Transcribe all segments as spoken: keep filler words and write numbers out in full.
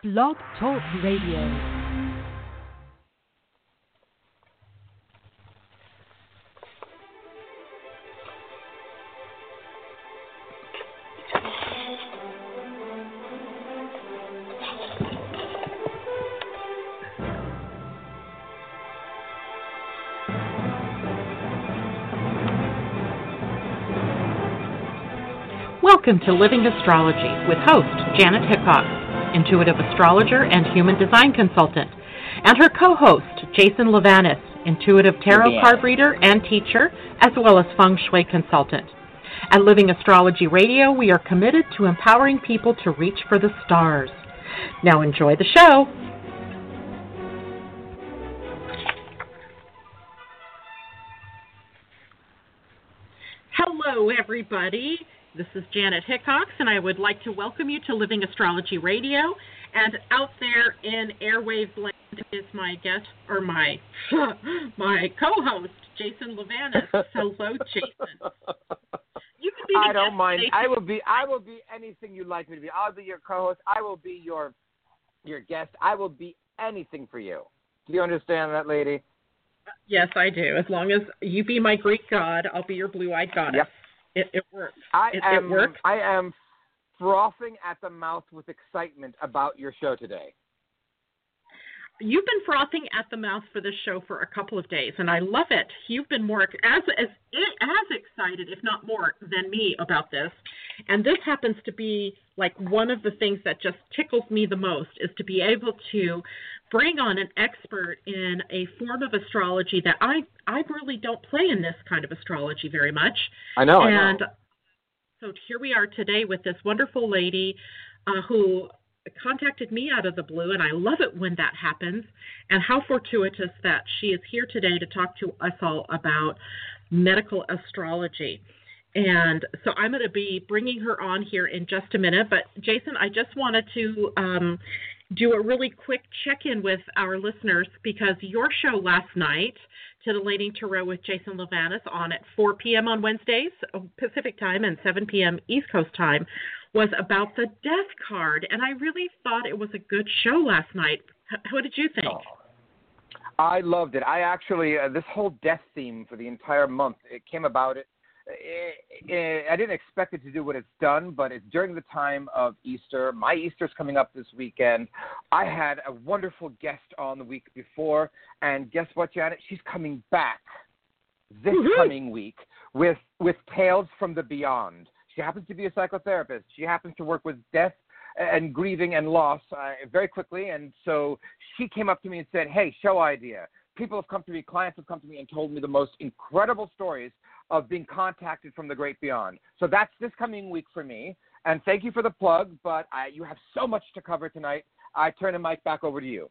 Blog Talk Radio. Welcome to Living Astrology with host Janet Hickok, intuitive astrologer and human design consultant, and her co-host Jason Levanis, intuitive tarot card reader and teacher, as well as feng shui consultant. At Living Astrology Radio, we are committed to empowering people to reach for the stars. Now enjoy the show. Hello, everybody. This is Janet Hickox, and I would like to welcome you to Living Astrology Radio. And out there in airwaves land is my guest, or my my co-host, Jason Levanis. Hello, Jason. You can be the I don't guest mind. today. I will be. I will be anything you'd like me to be. I'll be your co-host. I will be your your guest. I will be anything for you. Do you understand that, lady? Yes, I do. As long as you be my Greek god, I'll be your blue-eyed goddess. Yep. It, it works. I it, am. It works. I am frothing at the mouth with excitement about your show today. You've been frothing at the mouth for this show for a couple of days, and I love it. You've been more as as as excited, if not more, than me about this. And this happens to be like one of the things that just tickles me the most, is to be able to bring on an expert in a form of astrology that I I really don't play in this kind of astrology very much. I know. And I know. so here we are today with this wonderful lady uh, who contacted me out of the blue, and I love it when that happens, and how fortuitous that she is here today to talk to us all about medical astrology. And so I'm going to be bringing her on here in just a minute, but Jason, I just wanted to um, do a really quick check-in with our listeners, because your show last night, Titillating Tarot with Jason Levanis, on at four p.m. on Wednesdays, Pacific time, and seven p.m. East Coast time, was about the death card, and I really thought it was a good show last night. What did you think? Oh, I loved it. I actually, uh, this whole death theme for the entire month, it came about, it, it, it, I didn't expect it to do what it's done, but it's during the time of Easter. My Easter's coming up this weekend. I had a wonderful guest on the week before, and guess what, Janet? She's coming back this mm-hmm. coming week with with Tales from the Beyond. She happens to be a psychotherapist. She happens to work with death and grieving and loss uh, very quickly. And so she came up to me and said, hey, show idea. People have come to me, clients have come to me and told me the most incredible stories of being contacted from the great beyond. So that's this coming week for me. And thank you for the plug, but I, you have so much to cover tonight. I turn the mic back over to you.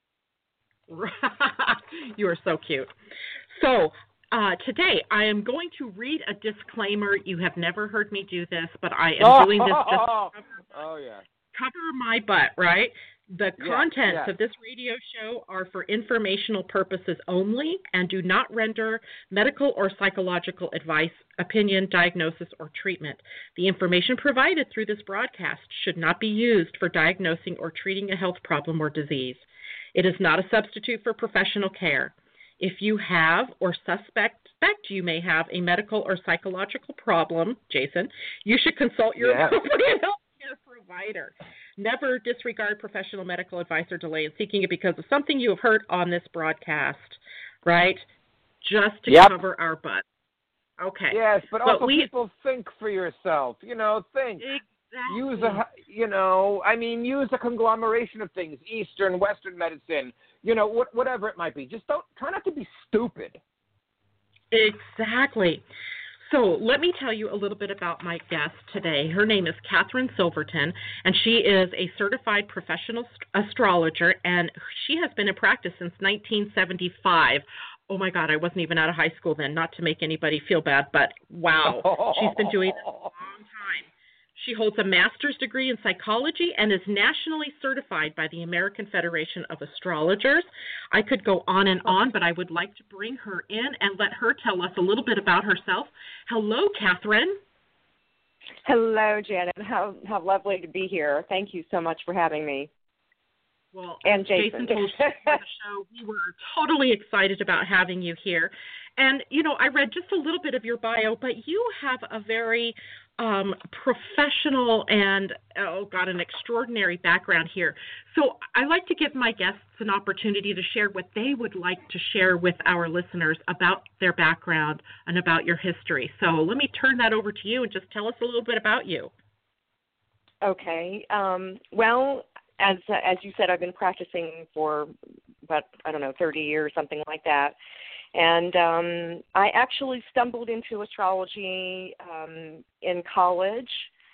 You are so cute. So Uh, today, I am going to read a disclaimer. You have never heard me do this, but I am oh, doing this just to oh, cover, oh, yeah. cover my butt, right? The yeah, contents yeah. of this radio show are for informational purposes only and do not render medical or psychological advice, opinion, diagnosis, or treatment. The information provided through this broadcast should not be used for diagnosing or treating a health problem or disease. It is not a substitute for professional care. If you have or suspect you may have a medical or psychological problem, Jason, you should consult your yeah. appropriate healthcare provider. Never disregard professional medical advice or delay in seeking it because of something you have heard on this broadcast, right? Just to yep. cover our butt. Okay. Yes, but, but also we, people think for yourself. You know, think. Exactly. Use a, you know, I mean, use a conglomeration of things, Eastern, Western medicine, you know, what, whatever it might be. Just don't, try not to be stupid. Exactly. So let me tell you a little bit about my guest today. Her name is Catherine Silverton, and she is a certified professional astrologer, and she has been in practice since nineteen seventy-five. Oh, my God, I wasn't even out of high school then, not to make anybody feel bad, but wow, she's been doing this a long time. She holds a master's degree in psychology and is nationally certified by the American Federation of Astrologers. I could go on and on, but I would like to bring her in and let her tell us a little bit about herself. Hello, Catherine. Hello, Janet. How how lovely to be here. Thank you so much for having me. Well, and as Jason. Jason told us before the show, we were totally excited about having you here. And, you know, I read just a little bit of your bio, but you have a very um, professional and, oh, God, an extraordinary background here. So I like to give my guests an opportunity to share what they would like to share with our listeners about their background and about your history. So let me turn that over to you and just tell us a little bit about you. Okay. Um, well, as uh, as you said, I've been practicing for about, I don't know, thirty years, something like that. And um, I actually stumbled into astrology um, in college.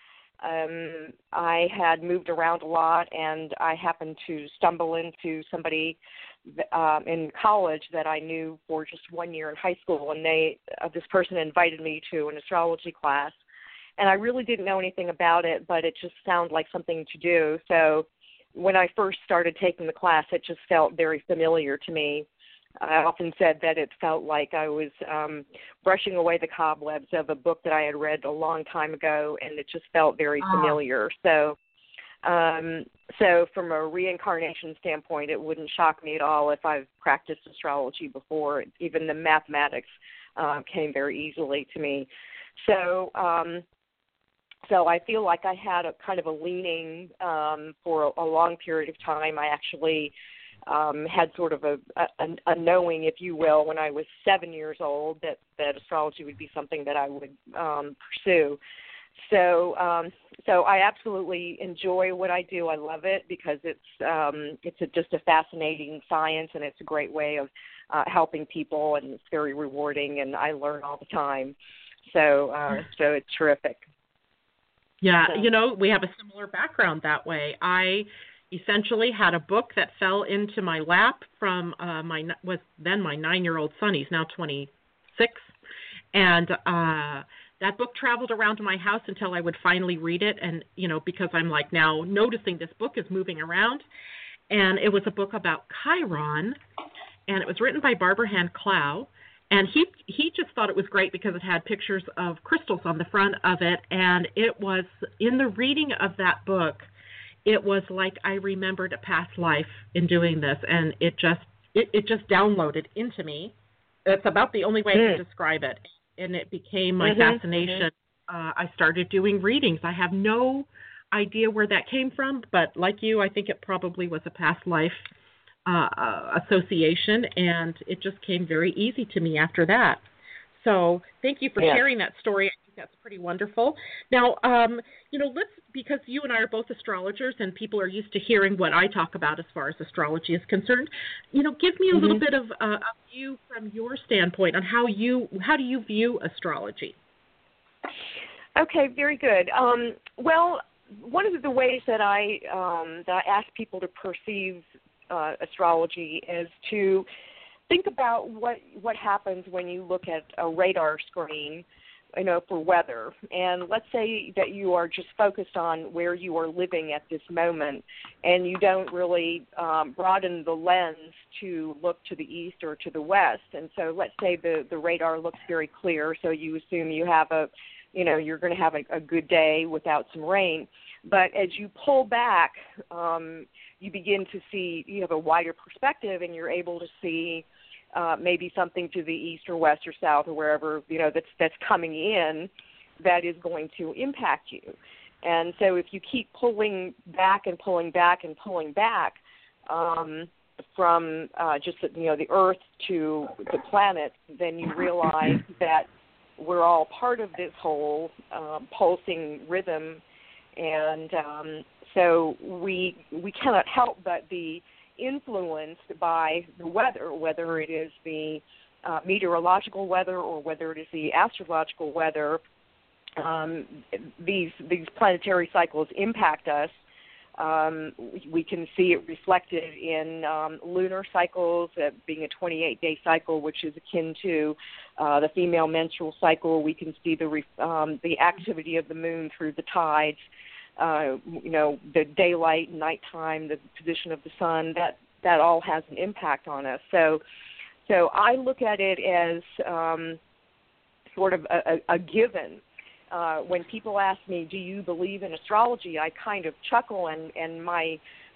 Um, I had moved around a lot, and I happened to stumble into somebody um, in college that I knew for just one year in high school, and they uh, this person invited me to an astrology class. And I really didn't know anything about it, but it just sounded like something to do. So when I first started taking the class, it just felt very familiar to me. I often said that it felt like I was um, brushing away the cobwebs of a book that I had read a long time ago, and it just felt very Ah. familiar. So, um, so from a reincarnation standpoint, it wouldn't shock me at all if I've practiced astrology before. Even the mathematics uh, came very easily to me. So, um, so I feel like I had a kind of a leaning um, for a, a long period of time. I actually Um, had sort of a, a, a knowing, if you will, when I was seven years old that, that astrology would be something that I would um, pursue. So, um, so I absolutely enjoy what I do. I love it because it's um, it's a, just a fascinating science, and it's a great way of uh, helping people, and it's very rewarding, and I learn all the time. So, uh, so it's terrific. Yeah, so. you know, we have a similar background that way. I essentially had a book that fell into my lap from uh, my was then my nine-year-old son. He's now twenty-six, and uh, that book traveled around to my house until I would finally read it. And you know, because I'm like now noticing this book is moving around, and it was a book about Chiron, and it was written by Barbara Hand Clow. And he he just thought it was great because it had pictures of crystals on the front of it, and it was in the reading of that book. It was like I remembered a past life in doing this, and it just it, it just downloaded into me. It's about the only way mm. I can describe it, and it became my mm-hmm. fascination. Mm-hmm. Uh, I started doing readings. I have no idea where that came from, but like you, I think it probably was a past life uh, uh, association, and it just came very easy to me after that. So thank you for yeah. sharing that story. I think that's pretty wonderful. Now, um, you know, let's, because you and I are both astrologers and people are used to hearing what I talk about as far as astrology is concerned, you know, give me a mm-hmm. little bit of uh, a view from your standpoint on how you, how do you view astrology? Okay, very good. Um, well, one of the ways that I, um, that I ask people to perceive uh, astrology is to think about what what happens when you look at a radar screen, you know, for weather. And let's say that you are just focused on where you are living at this moment, and you don't really um, broaden the lens to look to the east or to the west. And so let's say the, the radar looks very clear, so you assume you have a, you know, you're going to have a, a good day without some rain. But as you pull back, um, you begin to see, you have a wider perspective, and you're able to see uh, maybe something to the east or west or south or wherever, you know, that's that's coming in that is going to impact you. And so if you keep pulling back and pulling back and pulling back um, from uh, just, you know, the Earth to the planets, then you realize that we're all part of this whole um, pulsing rhythm. And um, so we we cannot help but be influenced by the weather, whether it is the uh, meteorological weather or whether it is the astrological weather. Um, these these planetary cycles impact us. Um, we can see it reflected in um, lunar cycles, uh, being a twenty-eight day cycle, which is akin to uh, the female menstrual cycle. We can see the re- um, the activity of the moon through the tides. Uh, you know, the daylight, nighttime, the position of the sun. That that all has an impact on us. So, so I look at it as um, sort of a, a, a given. Uh, when people ask me, do you believe in astrology, I kind of chuckle, and, and my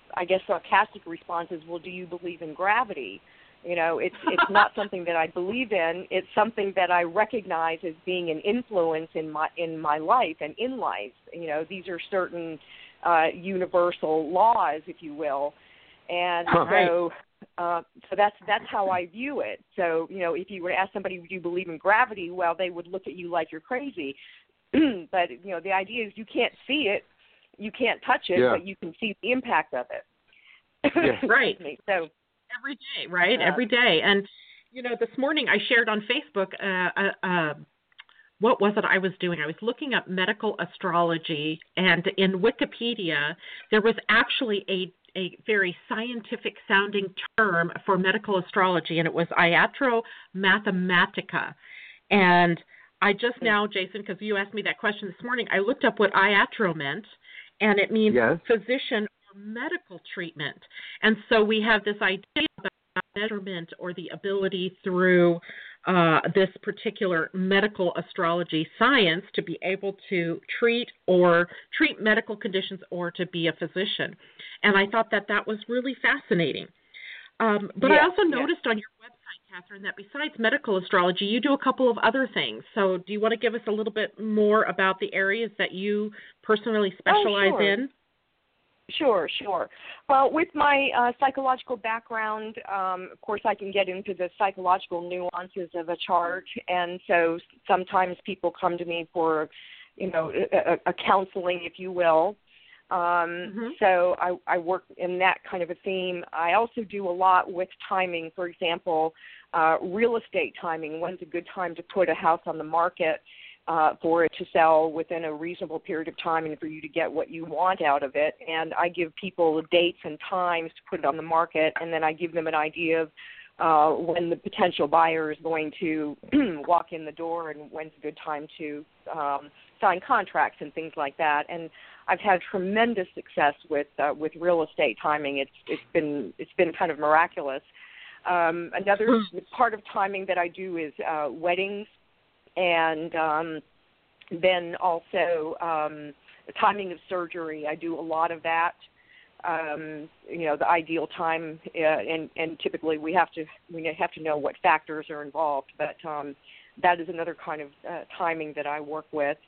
I guess, sarcastic response is, well, do you believe in gravity? You know, it's it's not something that I believe in. It's something that I recognize as being an influence in my in my life and in life. You know, these are certain uh, universal laws, if you will, and Right. so uh, so that's that's how I view it. So, you know, if you were to ask somebody, do you believe in gravity? Well, they would look at you like you're crazy. But you know, the idea is you can't see it, you can't touch it, Yeah. but you can see the impact of it. Yeah. Right. So. Every day, right? Yeah. Every day. And, you know, this morning I shared on Facebook, uh, uh, uh, what was it I was doing? I was looking up medical astrology, and in Wikipedia, there was actually a, a very scientific sounding term for medical astrology, and it was Iatro Mathematica. And I just now, Jason, because you asked me that question this morning, I looked up what Iatro meant, and it means Yes. physician medical treatment. And so we have this idea about measurement or the ability through uh, this particular medical astrology science to be able to treat or treat medical conditions or to be a physician. And I thought that that was really fascinating. Um, but Yes, I also yes. noticed on your website, Catherine, that besides medical astrology, you do a couple of other things. So do you want to give us a little bit more about the areas that you personally specialize Oh, sure. in? Sure, sure. Well, with my uh, psychological background, um, of course, I can get into the psychological nuances of a chart, and so sometimes people come to me for, you know, a, a counseling, if you will. Um, Mm-hmm. So I, I work in that kind of a theme. I also do a lot with timing. For example, uh, real estate timing. When's a good time to put a house on the market? Uh, for it to sell within a reasonable period of time and for you to get what you want out of it. And I give people dates and times to put it on the market, and then I give them an idea of uh, when the potential buyer is going to walk in the door and when's a good time to um, sign contracts and things like that. And I've had tremendous success with uh, with real estate timing. It's it's been it's been kind of miraculous. Um, another part of timing that I do is uh, weddings. And um, then also um, the timing of surgery. I do a lot of that. Um, you know, the ideal time, uh, and, and typically we have to we have to know what factors are involved. But um, that is another kind of uh, timing that I work with.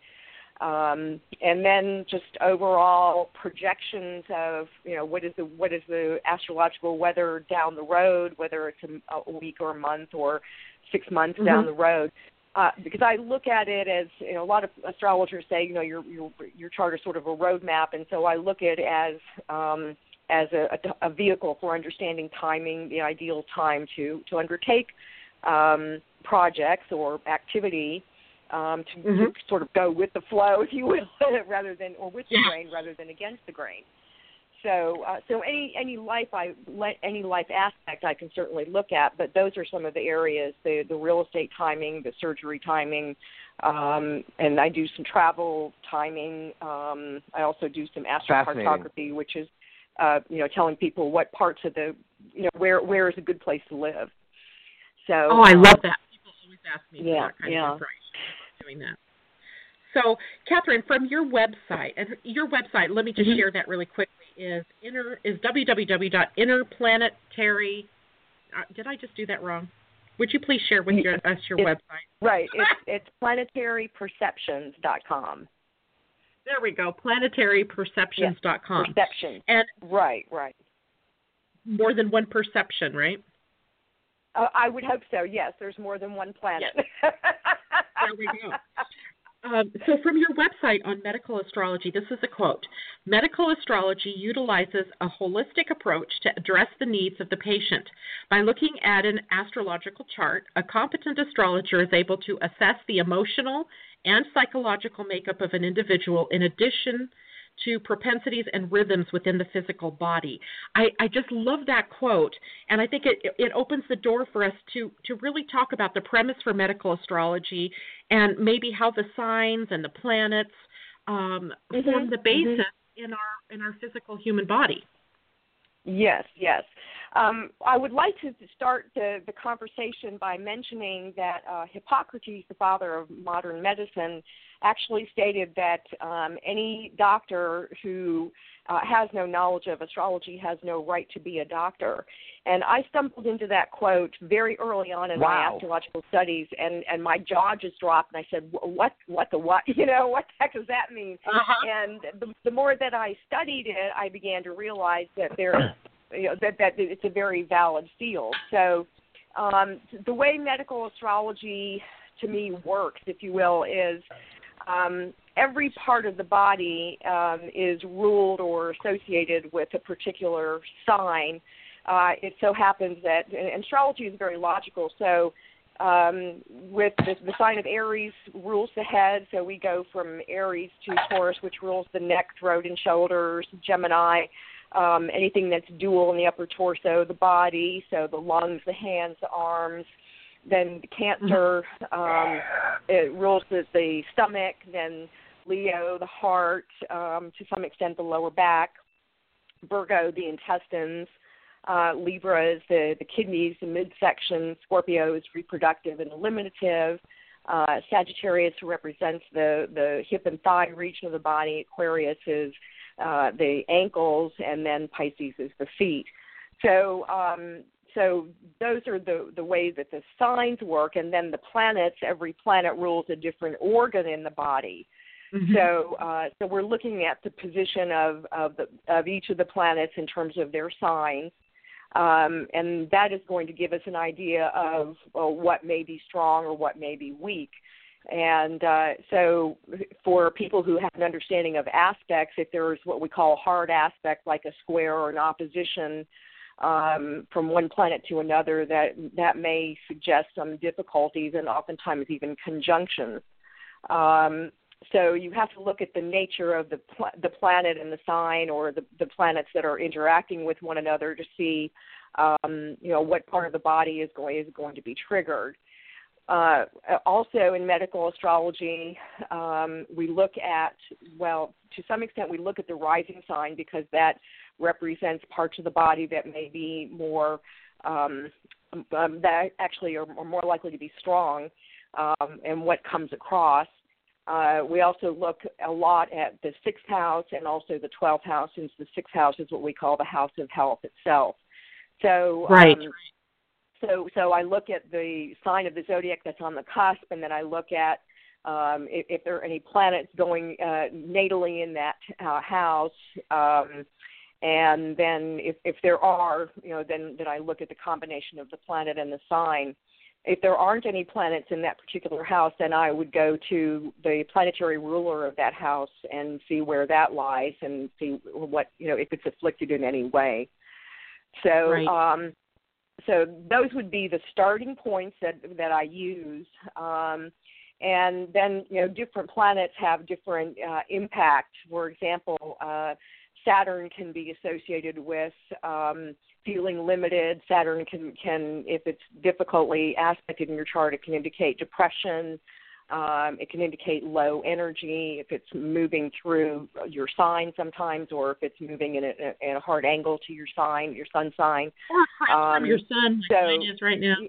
Um, and then just overall projections of, you know, what is the what is the astrological weather down the road, whether it's a, a week or a month or six months mm-hmm. down the road. Uh, because I look at it as, you know, a lot of astrologers say, you know, your your your chart is sort of a roadmap, and so I look at it as um, as a, a vehicle for understanding timing, the ideal time to to undertake um, projects or activity, um, to, mm-hmm. to sort of go with the flow, if you will, rather than or with the yeah. grain rather than against the grain. So, uh, so any any life I any life aspect I can certainly look at, but those are some of the areas: the the real estate timing, the surgery timing, um, and I do some travel timing. Um, I also do some astrocartography, which is, uh, you know, telling people what parts of the, you know, where where is a good place to live. So, oh, I um, love that. People always ask me yeah, for that kind yeah. of information. Doing that. So, Catherine, from your website, and your website, let me just mm-hmm. share that really quickly, is inner is w w w dot interplanetary. Uh, did I just do that wrong? Would you please share with your, us your it's, website? Right. It's, it's planetary perceptions dot com. There we go, planetary perceptions dot com. Yes, perception. And right, right. More than one perception, right? Uh, I would hope so, yes. There's more than one planet. Yes. There we go. Um, so from your website on medical astrology, this is a quote: medical astrology utilizes a holistic approach to address the needs of the patient. By looking at an astrological chart, a competent astrologer is able to assess the emotional and psychological makeup of an individual in addition to propensities and rhythms within the physical body. I, I just love that quote, and I think it, it opens the door for us to, to really talk about the premise for medical astrology and maybe how the signs and the planets um, mm-hmm. form the basis mm-hmm. in our in our physical human body. Yes, yes. Um, I would like to start the, the conversation by mentioning that uh, Hippocrates, the father of modern medicine, actually stated that um, any doctor who uh, has no knowledge of astrology has no right to be a doctor. And I stumbled into that quote very early on in Wow. my astrological studies, and, and my jaw just dropped, and I said, what, what the what? You know, what the heck does that mean? Uh-huh. And the, the more that I studied it, I began to realize that there, you know, that, that it's a very valid field. So um, the way medical astrology, to me, works, if you will, is um, every part of the body um, is ruled or associated with a particular sign. Uh, it so happens that, and astrology is very logical, so um, with the, the sign of Aries rules the head, so we go from Aries to Taurus, which rules the neck, throat, and shoulders, Gemini, um, anything that's dual in the upper torso, the body, so the lungs, the hands, the arms. Then Cancer, um, it rules the, the stomach, then Leo, the heart, um, to some extent the lower back, Virgo, the intestines, uh, Libra is the, the kidneys, the midsection, Scorpio is reproductive and eliminative, uh, Sagittarius represents the, the hip and thigh region of the body, Aquarius is uh, the ankles, and then Pisces is the feet. So um, So those are the, the ways that the signs work, and then the planets, every planet rules a different organ in the body. Mm-hmm. So uh, so we're looking at the position of, of, the, of each of the planets in terms of their signs, um, and that is going to give us an idea of uh, what may be strong or what may be weak. And uh, so for people who have an understanding of aspects, if there's what we call a hard aspect like a square or an opposition, Um, from one planet to another, that that may suggest some difficulties and oftentimes even conjunctions. Um, so you have to look at the nature of the pl- the planet and the sign, or the, the planets that are interacting with one another, to see, um, you know, what part of the body is going is going to be triggered. Uh, also, in medical astrology, um, we look at, well, to some extent, we look at the rising sign, because that represents parts of the body that may be more, um, um, that actually are, are more likely to be strong, um, and what comes across. Uh, we also look a lot at the sixth house and also the twelfth house, since the sixth house is what we call the house of health itself. So, right. Um, So, so I look at the sign of the zodiac that's on the cusp, and then I look at um, if, if there are any planets going uh, natally in that uh, house, um, and then if, if there are, you know, then, then I look at the combination of the planet and the sign. If there aren't any planets in that particular house, then I would go to the planetary ruler of that house and see where that lies, and see what, you know, if it's afflicted in any way. So. Right. Um, So those would be the starting points that that I use, um, and then, you know, different planets have different uh, impact. For example, uh, Saturn can be associated with um, feeling limited. Saturn can, can, if it's difficultly aspected in your chart, it can indicate depression. Um, it can indicate low energy if it's moving through your sign sometimes, or if it's moving in a, in a hard angle to your sign, your sun sign. Or across um, from your sun, like so, mine is right now.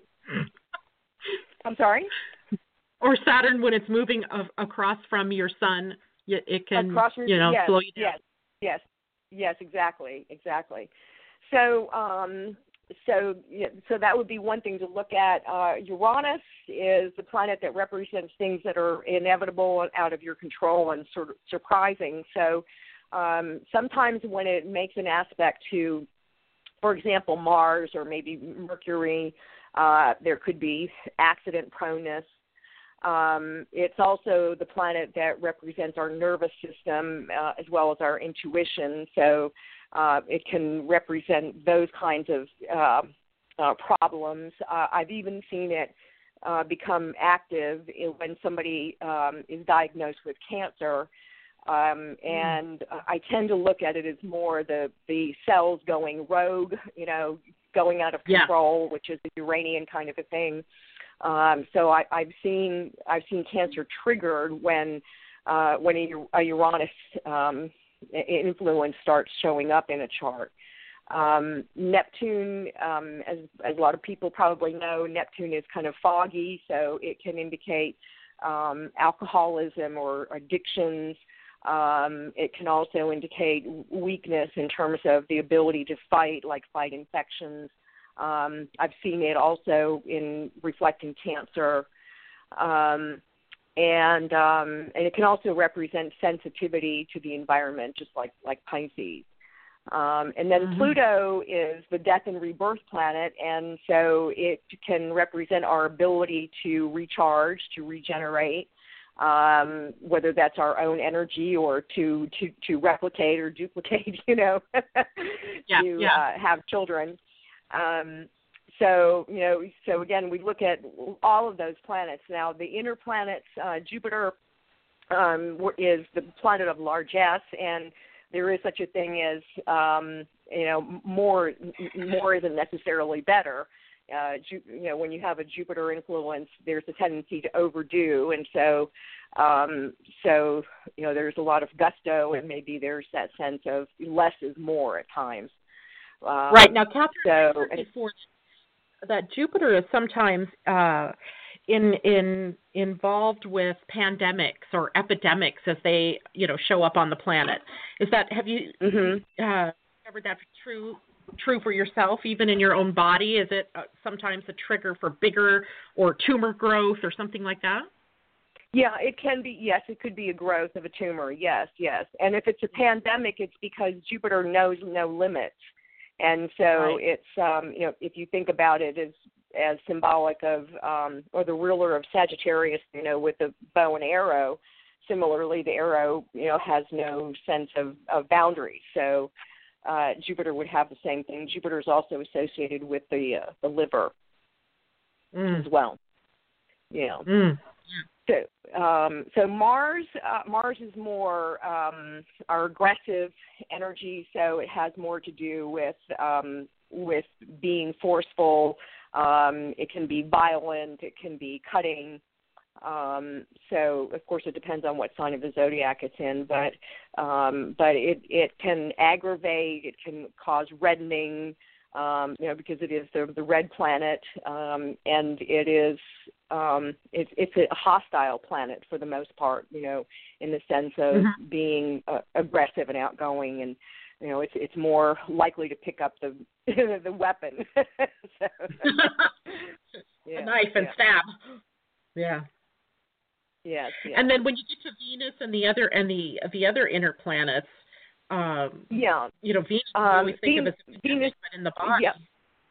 I'm sorry? Or Saturn, when it's moving a- across from your sun, it can, across your, you know, yes, slow you down. Yes, yes, yes, exactly, exactly. So, um, So, so that would be one thing to look at. Uh, Uranus is the planet that represents things that are inevitable and out of your control and sort of surprising. So, um, sometimes when it makes an aspect to, for example, Mars or maybe Mercury, uh, there could be accident proneness. Um, it's also the planet that represents our nervous system uh, as well as our intuition. So. Uh, it can represent those kinds of uh, uh, problems. Uh, I've even seen it uh, become active in, when somebody um, is diagnosed with cancer, um, and mm. I tend to look at it as more the, the cells going rogue, you know, going out of control, yeah. which is a Uranian kind of a thing. Um, so I, I've seen I've seen cancer triggered when uh, when a, a Uranus um, influence starts showing up in a chart. Um, Neptune, um, as, as a lot of people probably know, Neptune is kind of foggy, so it can indicate um, alcoholism or addictions. Um, it can also indicate weakness in terms of the ability to fight, like fight infections. Um, I've seen it also in reflecting cancer. Um, and um, and it can also represent sensitivity to the environment, just like, like Pisces. Um, and then mm-hmm. Pluto is the death and rebirth planet, and so it can represent our ability to recharge, to regenerate, um, whether that's our own energy or to, to, to replicate or duplicate, you know, yeah, to yeah. Uh, have children. Um, so, you know, so again, we look at all of those planets. Now, the inner planets, uh, Jupiter um, is the planet of largesse, and there is such a thing as, um, you know, more more isn't necessarily better. Uh, Ju- you know, when you have a Jupiter influence, there's a tendency to overdo, and so, um, so you know, there's a lot of gusto, and maybe there's that sense of less is more at times. Um, right now, Catherine, so, before that Jupiter is sometimes uh, in in involved with pandemics or epidemics as they, you know, show up on the planet. Is that, have you mm-hmm. uh, discovered that true true for yourself, even in your own body? Is it uh, sometimes a trigger for bigger or tumor growth or something like that? Yeah, it can be. Yes, it could be a growth of a tumor. Yes, yes. And if it's a pandemic, it's because Jupiter knows no limits. And so right. it's, um, you know, if you think about it as as symbolic of, um, or the ruler of Sagittarius, you know, with the bow and arrow, similarly, the arrow, you know, has no sense of, of boundaries. So uh, Jupiter would have the same thing. Jupiter is also associated with the uh, the liver mm. as well. You know. Mm. So, um, so Mars, uh, Mars is more um, our aggressive energy. So it has more to do with um, with being forceful. Um, it can be violent. It can be cutting. Um, so, of course, it depends on what sign of the zodiac it's in. But um, but it it can aggravate. It can cause reddening. Um, you know, because it is the, the red planet, um, and it is um, it, it's a hostile planet for the most part. You know, in the sense of mm-hmm. being uh, aggressive and outgoing, and you know, it's it's more likely to pick up the the weapon, so, yeah, a knife and yeah. stab. Yeah. Yes, yes. And then when you get to Venus and the other and the the other inner planets. Um, yeah, you know, Venus. Um, we always think Venus, of as Venus, but in the body. Yeah.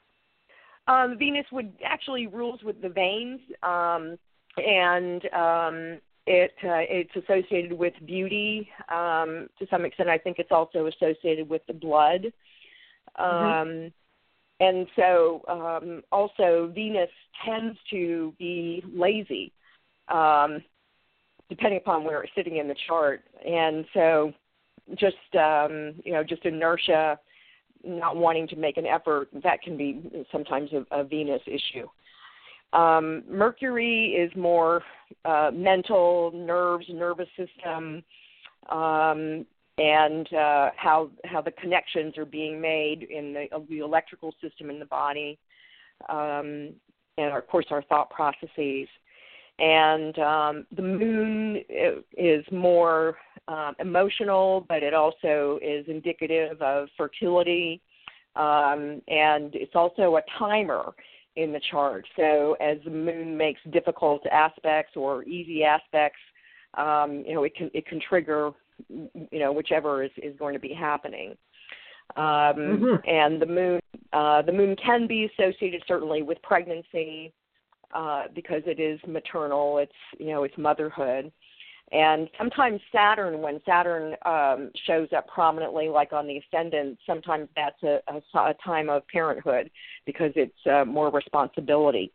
Um, Venus would actually rules with the veins, um, and um, it uh, it's associated with beauty um, to some extent. I think it's also associated with the blood, um, mm-hmm. and so um, also Venus tends to be lazy, um, depending upon where it's sitting in the chart, and so. Just, um, you know, just inertia, not wanting to make an effort, that can be sometimes a, a Venus issue. Um, Mercury is more uh, mental, nerves, nervous system, um, and uh, how how the connections are being made in the, of the electrical system in the body, um, and, of course, our thought processes. And um, the moon is more um, emotional, but it also is indicative of fertility, um, and it's also a timer in the chart. So as the moon makes difficult aspects or easy aspects, um, you know, it can it can trigger, you know, whichever is, is going to be happening. Um, mm-hmm. And the moon, uh, the moon can be associated certainly with pregnancy. Uh, because it is maternal, it's, you know, it's motherhood. And sometimes Saturn, when Saturn um, shows up prominently, like on the ascendant, sometimes that's a, a, a time of parenthood because it's uh, more responsibility.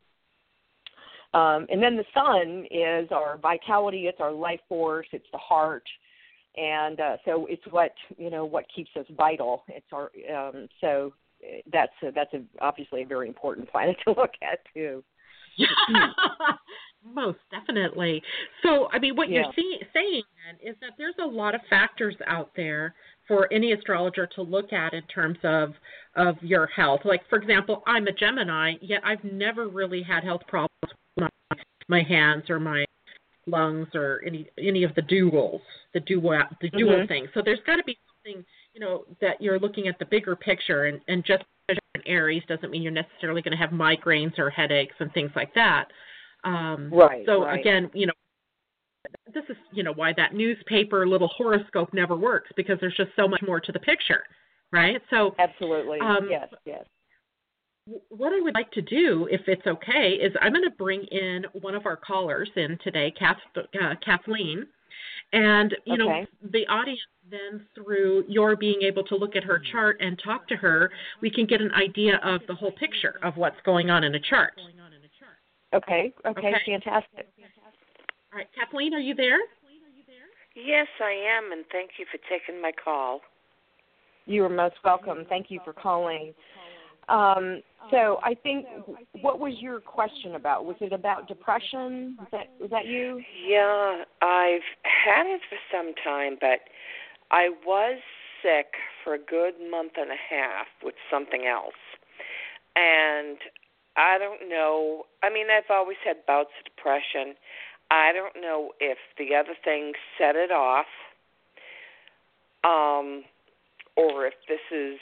Um, and then the sun is our vitality, it's our life force, it's the heart. And uh, so it's what, you know, what keeps us vital. It's our, um, so that's, a, that's a, obviously a very important planet to look at, too. Most definitely. So, I mean, what yeah. you're see- saying then is that there's a lot of factors out there for any astrologer to look at in terms of of your health. Like, for example, I'm a Gemini, yet I've never really had health problems with my, my hands or my lungs or any any of the duals, the dual the dual Mm-hmm. things. So there's got to be something, you know, that you're looking at the bigger picture, and, and just because you're an Aries doesn't mean you're necessarily going to have migraines or headaches and things like that. Um, Right. so right. again, you know, this is, you know, why that newspaper little horoscope never works, because there's just so much more to the picture, right? So Absolutely. um, yes. Yes. what I would like to do, if it's okay, is I'm going to bring in one of our callers in today, Kath, uh, Kathleen, and, you Okay. know, the audience then, through your being able to look at her chart and talk to her, we can get an idea of the whole picture of what's going on in a chart. Okay. Okay. Okay. Fantastic. All right, Kathleen, are you there? Yes, I am, and thank you for taking my call. You are most welcome. Thank you for calling. Um, so I think, what was your question about? Was it about depression? Was that, was that you? Yeah, I've had it for some time, but I was sick for a good month and a half with something else. And I don't know. I mean, I've always had bouts of depression. I don't know if the other thing set it off, um, or if this is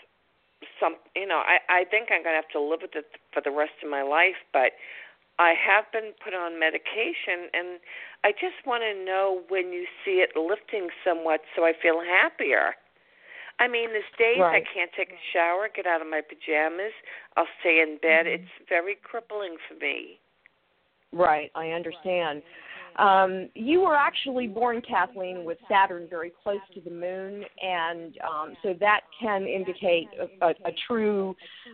some, you know, I, I think I'm going to have to live with it for the rest of my life, but I have been put on medication, and I just want to know when you see it lifting somewhat so I feel happier. I mean, there's days Right. I can't take a shower, get out of my pajamas, I'll stay in bed. Mm-hmm. It's very crippling for me. Right, I understand. Um, you were actually born, Kathleen, with Saturn very close to the moon, and um, so that can indicate a, a, a true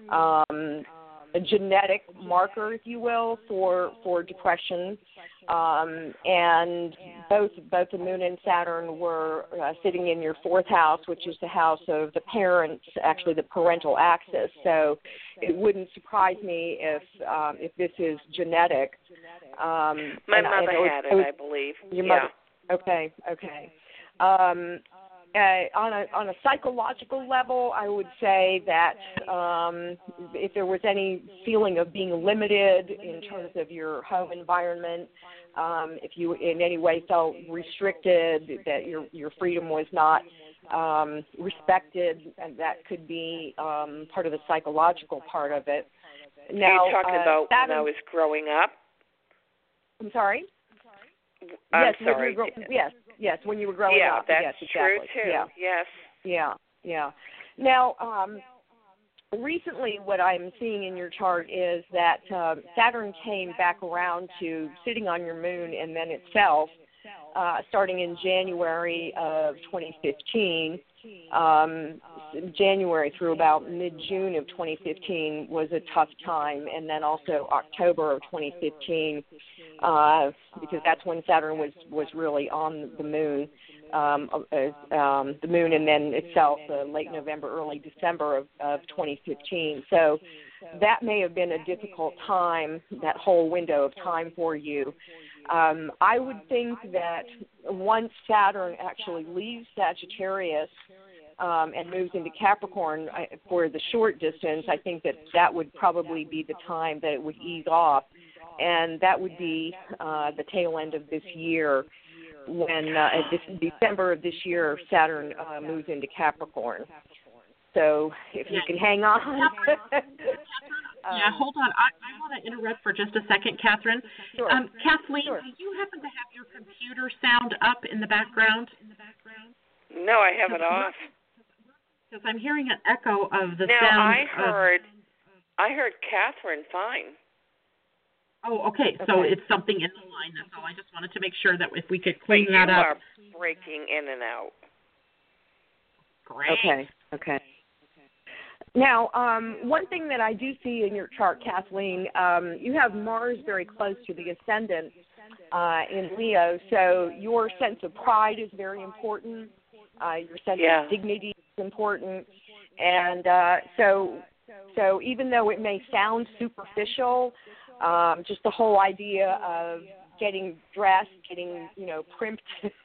um, a genetic marker, if you will, for for depression. Um, and both both the moon and Saturn were uh, sitting in your fourth house, which is the house of the parents, actually the parental axis. So it wouldn't surprise me if um, if this is genetic. Um, My and, mother and it had was, it, I believe. Your yeah. mother. Okay. Okay. Um, Uh, on a on a psychological level, I would say that um, if there was any feeling of being limited in terms of your home environment, um, if you in any way felt restricted, that your your freedom was not um, respected, and that could be um, part of the psychological part of it. Now, Are you talking uh, about Saturn, when I was growing up? I'm sorry. I'm yes, sorry. When you were, yes, yes, when you were growing yeah, up. that's yes, exactly. true too. Yeah. Yes. Yeah, yeah. Now, um, recently what I'm seeing in your chart is that uh, Saturn came back around to sitting on your moon and then itself, uh, starting in January of twenty fifteen. Um, January through about mid-June of twenty fifteen was a tough time, and then also October of twenty fifteen, uh, because that's when Saturn was, was really on the moon, um, uh, um, the moon and then itself, uh, late November, early December of, of twenty fifteen. So that may have been a difficult time, that whole window of time for you. Um, I would think that once Saturn actually leaves Sagittarius um, and moves into Capricorn I, for the short distance, I think that that would probably be the time that it would ease off, and that would be uh, the tail end of this year when uh, at this December of this year Saturn uh, moves into Capricorn. So if you can hang on. Yeah, hold on. I, I want to interrupt for just a second, Catherine. Sure. Um, Kathleen, Sure. do you happen to have your computer sound up in the background? No, I have it off. Because I'm hearing an echo of the now, sound. I heard, of, I heard Catherine fine. Oh, okay. So Okay. it's something in the line. That's all. I just wanted to make sure that if we could But clean you that up. are breaking in and out. Great. Okay, okay. Now, um, one thing that I do see in your chart, Kathleen, um, you have Mars very close to the ascendant uh, in Leo, so your sense of pride is very important. Uh, your sense Yeah. of dignity is important, and uh, so so even though it may sound superficial, um, just the whole idea of getting dressed, getting, you know, primped,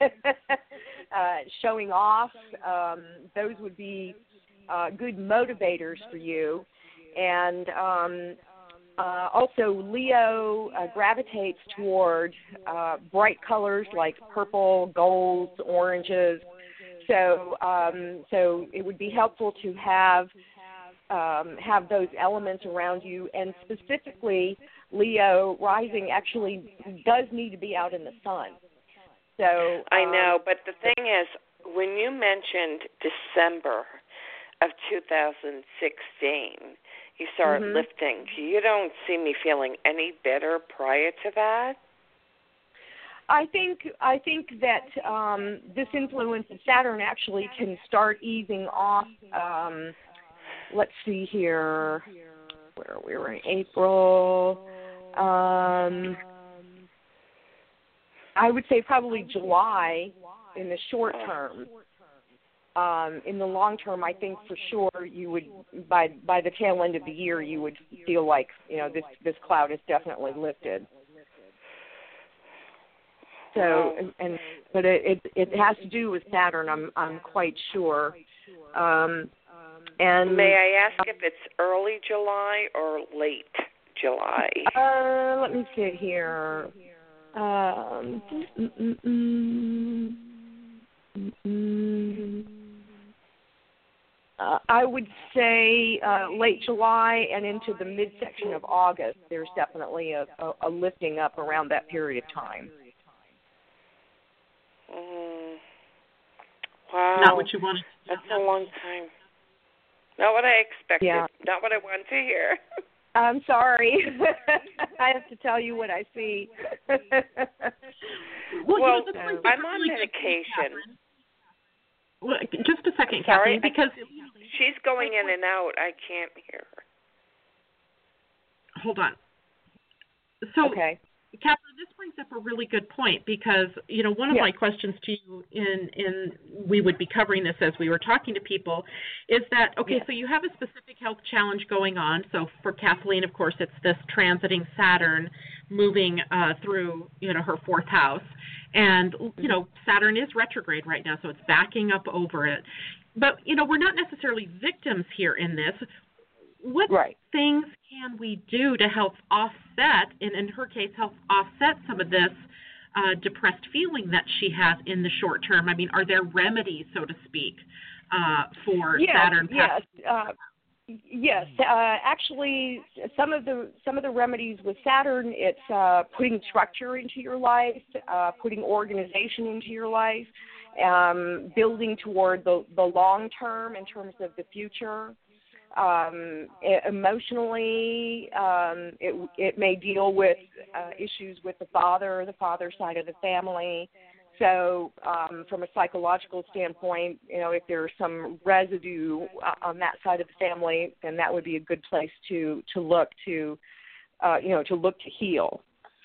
uh, showing off, um, those would be uh, good motivators for you. And um, Uh, also, Leo uh, gravitates toward uh, bright colors like purple, golds, oranges. So, um, so it would be helpful to have um, have those elements around you. And specifically, Leo rising actually does need to be out in the sun. So um, I know, but the thing is, when you mentioned December of two thousand sixteen, you started mm-hmm. lifting. You don't see me feeling any better prior to that? I think I think that um, this influence of Saturn actually can start easing off. Um, let's see here, where we were in April. Um, I would say probably July in the short term. Um, in the long term, I think for sure you would by by the tail end of the year you would feel like you know this this cloud is definitely lifted. So, and, and but it, it it has to do with Saturn. I'm I'm quite sure. Um, and may I ask if it's early July or late July? Uh, let me see here. Um, mm, mm, mm, mm, mm. Uh, I would say uh, late July and into the midsection of August. There's definitely a, a, a lifting up around that period of time. Mm. Wow. Not what you wanted. That's a long time. Not what I expected. Yeah. Not what I wanted to hear. I'm sorry. I have to tell you what I see. well, well you know, uh, I'm on medication. Well, just a second, sorry, Kathleen, because I, she's going in and out. I can't hear her. Hold on. So, okay. Catherine, this brings up a really good point because, you know, one of yeah. my questions to you in, in we would be covering this as we were talking to people is that, okay, yeah. so you have a specific health challenge going on. So for Kathleen, of course, it's this transiting Saturn moving uh, through, you know, her fourth house. And, you know, Saturn is retrograde right now, so it's backing up over it. But, you know, we're not necessarily victims here in this. What right. things can we do to help offset, and in her case, help offset some of this uh, depressed feeling that she has in the short term? I mean, are there remedies, so to speak, uh, for yes, Saturn? Yes, uh, yes. Uh, actually, some of the some of the remedies with Saturn, it's uh, putting structure into your life, uh, putting organization into your life, um, building toward the, the long term in terms of the future. Um, emotionally, um, it, it may deal with uh, issues with the father, the father side of the family. So um, from a psychological standpoint, you know, if there's some residue uh, on that side of the family, then that would be a good place to, to look to, uh, you know, to look to heal.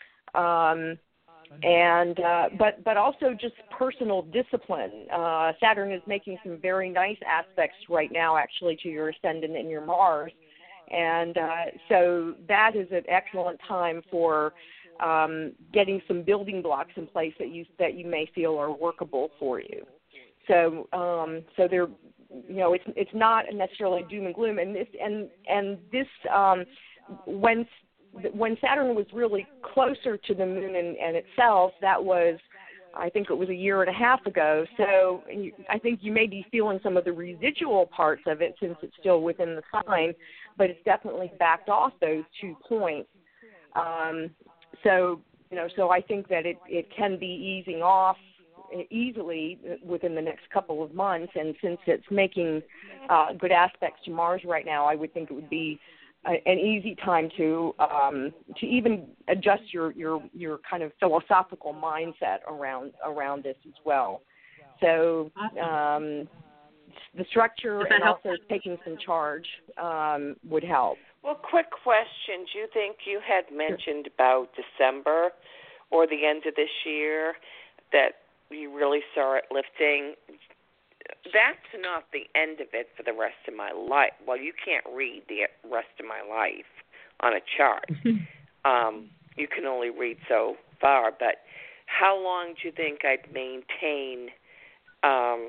Um, And uh, but but also just personal discipline. Uh, Saturn is making some very nice aspects right now, actually, to your ascendant and your Mars, and uh, so that is an excellent time for um, getting some building blocks in place that you that you may feel are workable for you. So um, so there, you know, it's it's not necessarily doom and gloom, and this and and this um, when. When Saturn was really closer to the moon and, and itself, that was, I think it was a year and a half ago. So you, I think you may be feeling some of the residual parts of it since it's still within the sign, but it's definitely backed off those two points. Um, so, you know, so I think that it, it can be easing off easily within the next couple of months. And since it's making uh, good aspects to Mars right now, I would think it would be an easy time to um, to even adjust your, your your kind of philosophical mindset around around this as well. So um, the structure and also taking some charge um, would help. Well, quick question. Do you think you had mentioned about December or the end of this year that you really saw it lifting? That's not the end of it for the rest of my life. Well, you can't read the rest of my life on a chart. um, you can only read so far. But how long do you think I'd maintain, um,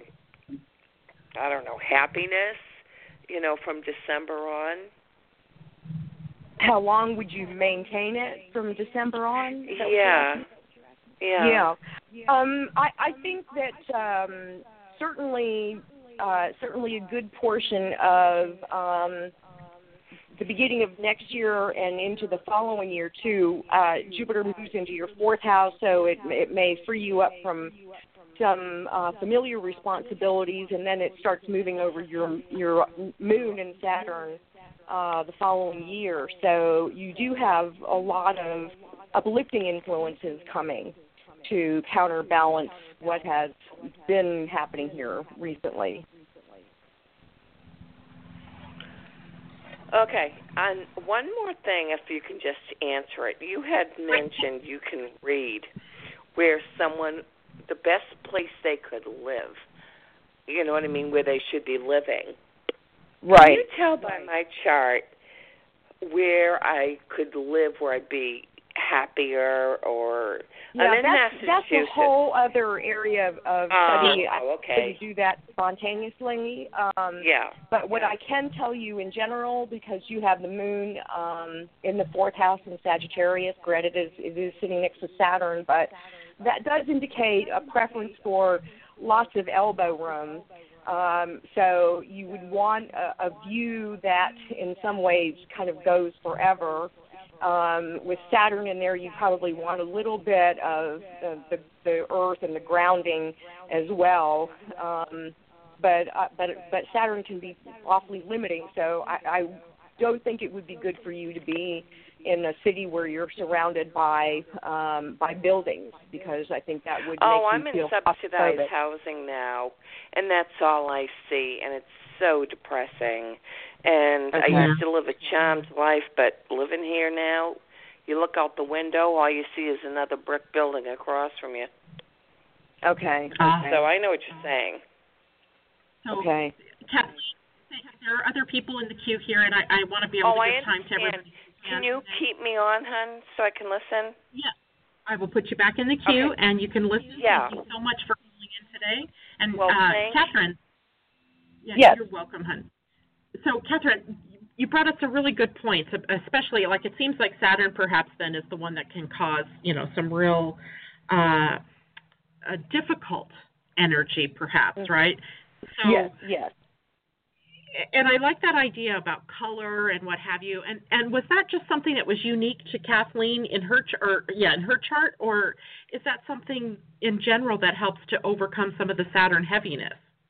I don't know, happiness, you know, from December on? how long would you maintain it from December on? Is that what you're Yeah. asking? Yeah. Yeah. Um, I, I think that um, certainly, uh, certainly a good portion of um, the beginning of next year and into the following year too. Uh, Jupiter moves into your fourth house, so it it may free you up from some uh, familiar responsibilities, and then it starts moving over your your moon and Saturn uh, the following year. So you do have a lot of uplifting influences coming to counterbalance what has been happening here recently. Okay, and one more thing, if you can just answer it. You had mentioned you can read where someone, the best place they could live, you know what I mean, where they should be living. Right. Can you tell by my chart where I could live, where I'd be happier, or yeah, I'm in that's, Massachusetts. that's a whole other area of, of Oh, study. I okay. couldn't do that spontaneously. Um, Yeah. But what yeah. I can tell you in general, because you have the moon um, in the fourth house in Sagittarius, granted it is, it is sitting next to Saturn, but that does indicate a preference for lots of elbow room. Um, so you would want a, a view that in some ways kind of goes forever. Um, with Saturn in there, you probably want a little bit of the, the, the earth and the grounding as well. Um, but uh, but but Saturn can be awfully limiting. So I, I don't think it would be good for you to be in a city where you're surrounded by um, by buildings, because I think that would oh, make I'm you in feel subsidized claustrophobic. housing now, and that's all I see, and it's so depressing. And Okay. I used to live a charmed life, but living here now, you look out the window, all you see is another brick building across from you. Okay. Uh, okay. So I know what you're saying. So, Okay. Kathleen, there are other people in the queue here, and I, I want to be able Oh, to I give time to understand. everybody. Can you keep me on, hun, so I can listen? Yeah. I will put you back in the queue, Okay. and you can listen. Yeah. Thank you so much for calling in today. And Well, uh, thanks. Catherine. Yeah, Yes. You're welcome, hun. So, Catherine, you brought us a really good point, especially, like, it seems like Saturn perhaps then is the one that can cause, you know, some real uh, uh, difficult energy, perhaps, Mm-hmm. right? So, Yes, yes. And I like that idea about color and what have you. And and was that just something that was unique to Kathleen in her ch- or yeah in her chart, or is that something in general that helps to overcome some of the Saturn heaviness?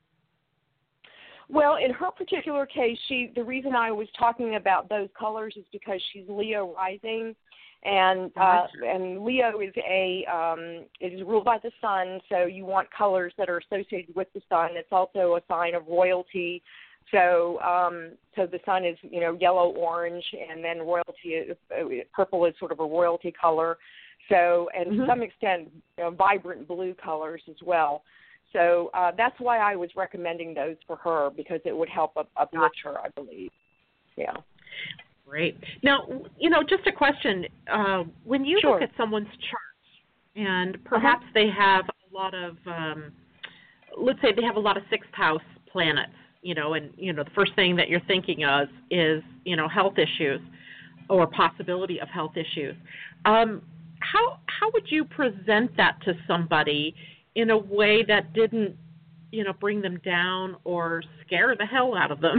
Well, in her particular case, she the reason I was talking about those colors is because she's Leo rising, and uh, and Leo is a um, it is ruled by the sun, so you want colors that are associated with the sun. It's also a sign of royalty. So, um, so the sun is, you know, yellow, orange, and then royalty, is, uh, purple is sort of a royalty color. So, and Mm-hmm. to some extent, you know, vibrant blue colors as well. So uh, that's why I was recommending those for her, because it would help up, uplift her, I believe. Yeah. Great. Now, you know, just a question. Uh, when you Sure. look at someone's chart, and perhaps uh-huh. they have a lot of, um, let's say they have a lot of sixth house planets, you know, and, you know, the first thing that you're thinking of is, you know, health issues or possibility of health issues. Um, how how would you present that to somebody in a way that didn't, you know, bring them down or scare the hell out of them?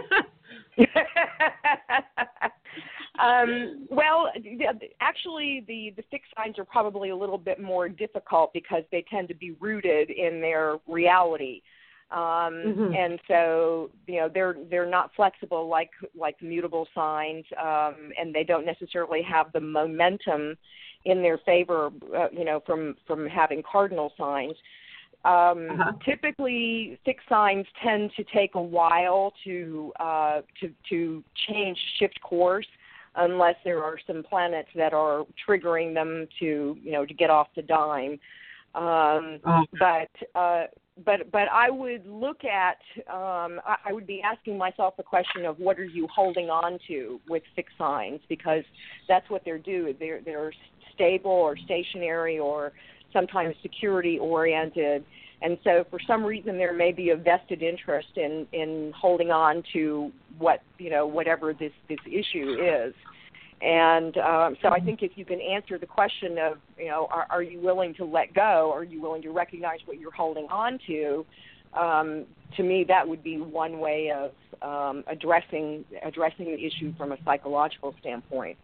um, well, actually, the, the fixed signs are probably a little bit more difficult because they tend to be rooted in their reality. Um, mm-hmm. And so, you know, they're they're not flexible like like mutable signs, um, and they don't necessarily have the momentum in their favor, uh, you know, from, from having cardinal signs. Um, uh-huh. Typically, fixed signs tend to take a while to uh, to to change, shift course, unless there are some planets that are triggering them to, you know, to get off the dime. Um, oh. But uh, but but I would look at, um, I, I would be asking myself the question of what are you holding on to with fixed signs, because that's what they're doing. They're they're stable or stationary or sometimes security oriented, and so for some reason there may be a vested interest in, in holding on to what, you know, whatever this, this issue is. And um, so I think if you can answer the question of, you know, are, are you willing to let go? Are you willing to recognize what you're holding on to? Um, to me, that would be one way of um, addressing addressing the issue from a psychological standpoint.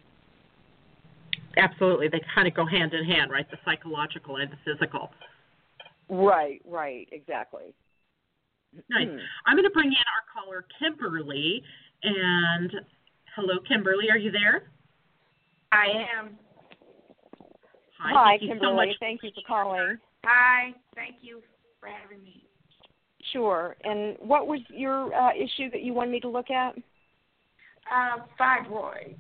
Absolutely. They kind of go hand in hand, right? The psychological and the physical. Right, right, exactly. Nice. Mm. I'm going to bring in our caller, Kimberly. And hello, Kimberly. Are you there? I am. Hi, Hi thank Kimberly. You so much. Thank you for calling. Hi. Thank you for having me. Sure. And what was your uh, issue that you wanted me to look at? Uh, fibroids.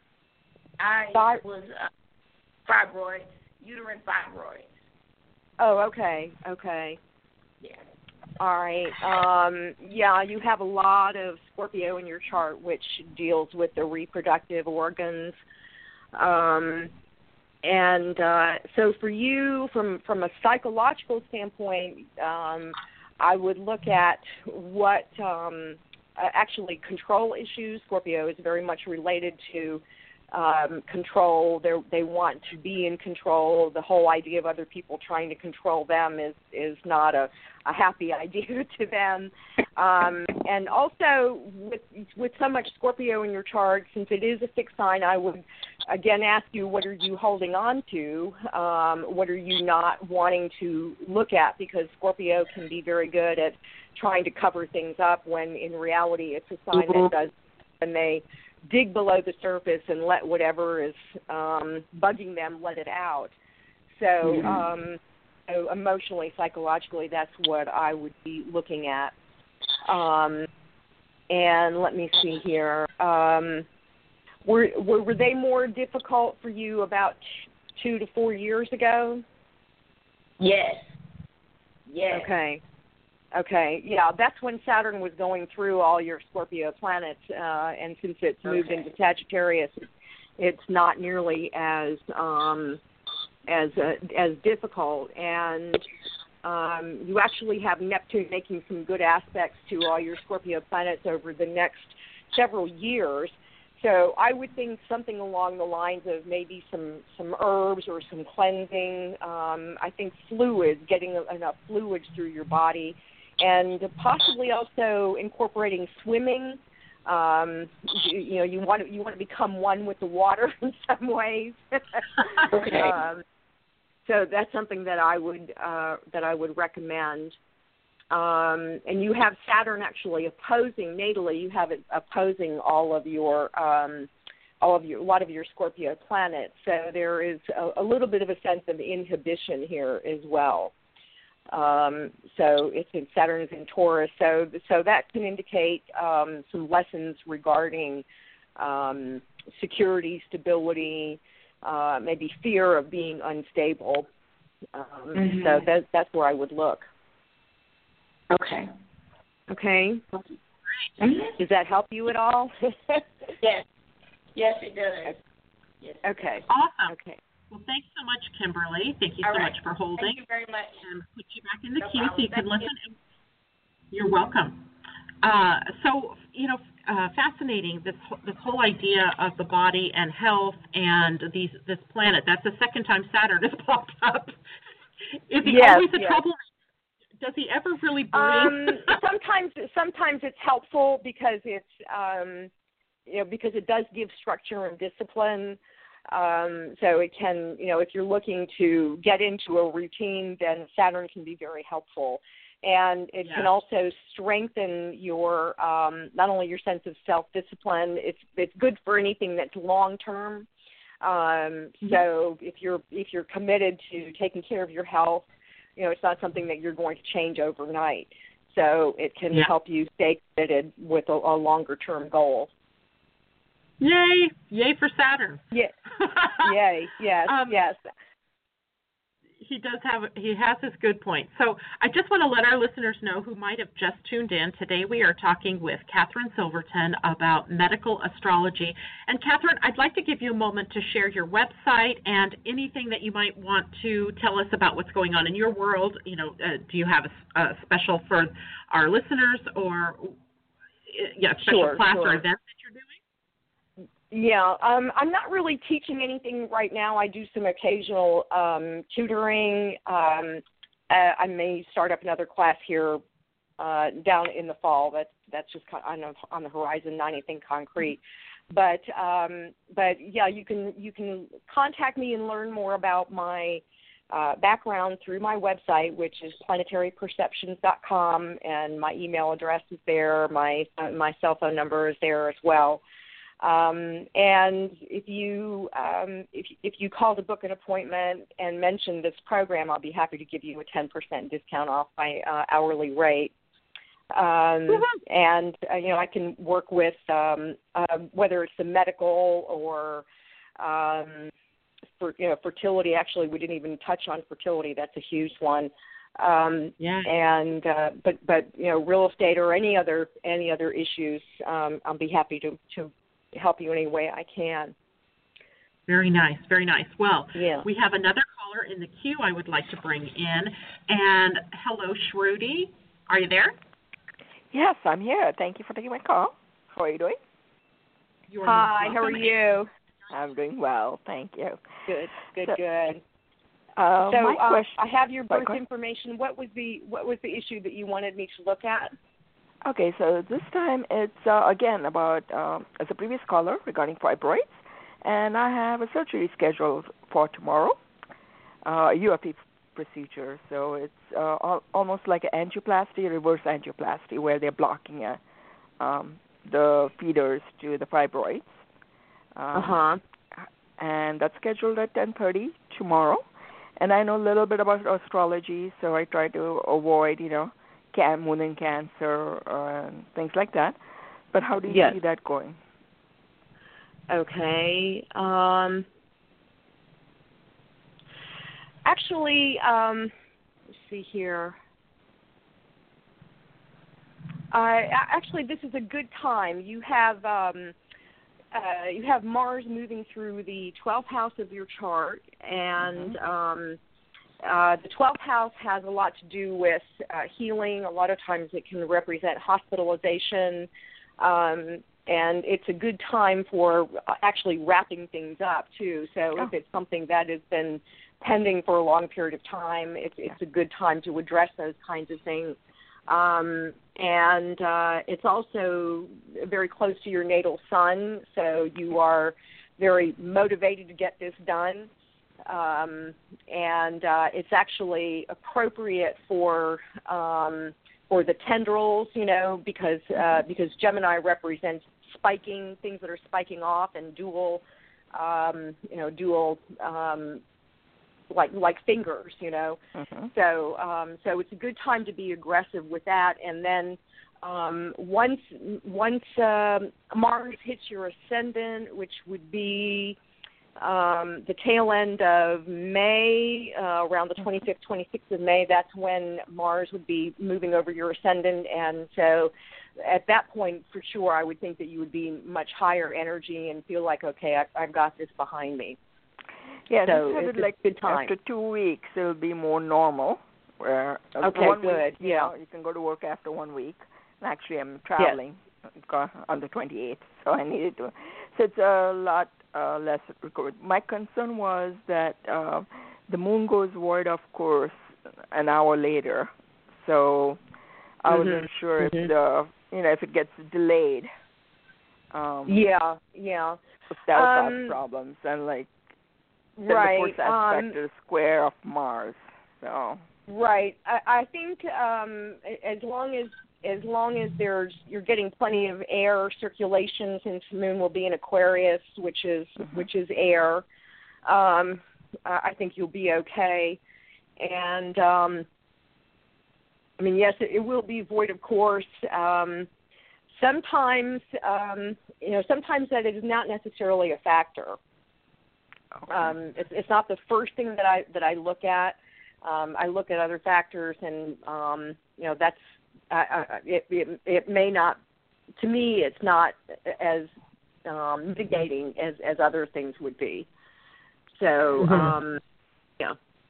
I Fi- was uh, fibroids, uterine fibroids. Oh, okay, okay. Yeah. All right. Um, yeah, you have a lot of Scorpio in your chart, which deals with the reproductive organs. Um, and uh, so for you, from, from a psychological standpoint, um, I would look at what um, uh, actually control issues. Scorpio is very much related to um, control. They're, they want to be in control. The whole idea of other people trying to control them is, is not a, a happy idea to them. Um, and also, with, with so much Scorpio in your chart, since it is a fixed sign, I would again ask you, what are you holding on to? Um, what are you not wanting to look at? Because Scorpio can be very good at trying to cover things up when in reality it's a sign mm-hmm. that does, when they dig below the surface and let whatever is um, bugging them, let it out. So, mm-hmm. um, so emotionally, psychologically, that's what I would be looking at. Um, and let me see here. Um, Were, were were they more difficult for you about two to four years ago? Yes. Yes. Okay. Okay. Yeah, that's when Saturn was going through all your Scorpio planets, uh, and since it's moved okay. into Sagittarius, it's not nearly as um, as uh, as difficult. And um, you actually have Neptune making some good aspects to all your Scorpio planets over the next several years. So I would think something along the lines of maybe some, some herbs or some cleansing. Um, I think fluids, getting enough fluids through your body, and possibly also incorporating swimming. Um, you, you know, you want to you want to become one with the water in some ways. Okay. um, so that's something that I would uh, that I would recommend. Um, and you have Saturn actually opposing natally. You have it opposing all of your, um, all of your, a lot of your Scorpio planets. So there is a, a little bit of a sense of inhibition here as well. Um, so it's in Saturn is in Taurus. So so that can indicate um, some lessons regarding um, security, stability, uh, maybe fear of being unstable. Um, mm-hmm. So that, that's where I would look. Okay. Okay. Mm-hmm. Does that help you at all? Yes. Yes, it does. Yes. Okay. Awesome. Okay. Well, thanks so much, Kimberly. Thank you all so right. much for holding. Thank you very much. And put you back in the no queue problem. so you Thank can listen. You. You're welcome. Uh, so, you know, uh, fascinating, this this whole idea of the body and health and these this planet. That's the second time Saturn has popped up. Is he yes, always a yes. trouble? Does he ever really bring? Um, sometimes, sometimes it's helpful because it's, um, you know, because it does give structure and discipline. Um, so it can, you know, if you're looking to get into a routine, then Saturn can be very helpful, and it yeah. can also strengthen your um, not only your sense of self-discipline. It's it's good for anything that's long term. Um, mm-hmm. So if you're if you're committed to taking care of your health, you know, it's not something that you're going to change overnight. So it can yeah. help you stay committed with a, a longer-term goal. Yay! Yay for Saturn. Yeah. Yay! Yes. um, yes. He does have, he has his good point. So I just want to let our listeners know who might have just tuned in. Today we are talking with Catherine Silverton about medical astrology. And Catherine, I'd like to give you a moment to share your website and anything that you might want to tell us about what's going on in your world. You know, uh, do you have a, a special for our listeners or yeah, special sure, class sure. or event that you're doing? Yeah, um, I'm not really teaching anything right now. I do some occasional um, tutoring. Um, uh, I may start up another class here uh, down in the fall. That's that's just kind of on the, on the horizon, not anything concrete. But um, but yeah, you can you can contact me and learn more about my uh, background through my website, which is planetary perceptions dot com, and my email address is there. My uh, my cell phone number is there as well. Um, and if you um, if if you call to book an appointment and mention this program, I'll be happy to give you a ten percent discount off my uh, hourly rate. Um, mm-hmm. And uh, you know, I can work with um, uh, whether it's the medical or um, for you know fertility. Actually, we didn't even touch on fertility. That's a huge one. Um, yeah. And uh, but but you know, real estate or any other any other issues, um, I'll be happy to to. help you any way I can. Very nice, very nice. Well, yeah. we have another caller in the queue I would like to bring in. And hello, Shruti. Are you there? Yes, I'm here. Thank you for taking my call. How are you doing? You're Hi, how are you? I'm doing well, thank you. Good, good, so, good. Uh, so my uh, question, I have your birth my information. What was the what was the issue that you wanted me to look at? Okay, so this time it's, uh, again, about, um, as a previous caller, regarding fibroids, and I have a surgery scheduled for tomorrow, uh, a U F P procedure. So it's uh, al- almost like an angioplasty, reverse angioplasty, where they're blocking uh, um, the feeders to the fibroids. Um, uh-huh. And that's scheduled at ten thirty tomorrow. And I know a little bit about astrology, so I try to avoid, you know, Can, moon and Cancer uh, and things like that. But how do you yes. see that going? Okay. Um, actually, um, let's see here. Uh, actually, this is a good time. You have um, uh, you have Mars moving through the twelfth house of your chart, and mm-hmm. um, Uh, the twelfth house has a lot to do with uh, healing. A lot of times it can represent hospitalization, um, and it's a good time for actually wrapping things up, too. So oh. if it's something that has been pending for a long period of time, it's, it's a good time to address those kinds of things. Um, and uh, it's also very close to your natal sun, so you are very motivated to get this done. Um, and uh, it's actually appropriate for um, for the tendrils, you know, because uh, because Gemini represents spiking, things that are spiking off, and dual, um, you know, dual um, like like fingers, you know. Mm-hmm. So um, so it's a good time to be aggressive with that, and then. Um, once once uh, Mars hits your ascendant, which would be Um, the tail end of May, uh, around the twenty-fifth, twenty-sixth of May, that's when Mars would be moving over your ascendant. And so at that point, for sure, I would think that you would be much higher energy and feel like, okay, I, I've got this behind me. Yeah, so this it's like a good time. After two weeks, it'll be more normal. Where okay, one good. Week, you yeah. know, you can go to work after one week. And actually, I'm traveling yes. on the twenty-eighth, so I needed to. So it's a lot. Uh, less recovered. My concern was that uh, the moon goes void, of course, an hour later. So I mm-hmm. wasn't sure mm-hmm. if the you know if it gets delayed. Um, yeah, yeah. If that will um, cause problems, and like right. the first aspect um, is square of Mars. So right. I, I think um, as long as As long as there's you're getting plenty of air circulation, since the moon will be in Aquarius, which is mm-hmm. which is air, um, I think you'll be okay. And um, I mean, yes, it, it will be void, of course. Um, sometimes, um, you know, sometimes that is not necessarily a factor. Okay. Um, it's, it's not the first thing that I that I look at. Um, I look at other factors, and um, you know, that's. Uh, it, it it may not, to me, it's not as um, mitigating as, as other things would be. So, mm-hmm. um, yeah.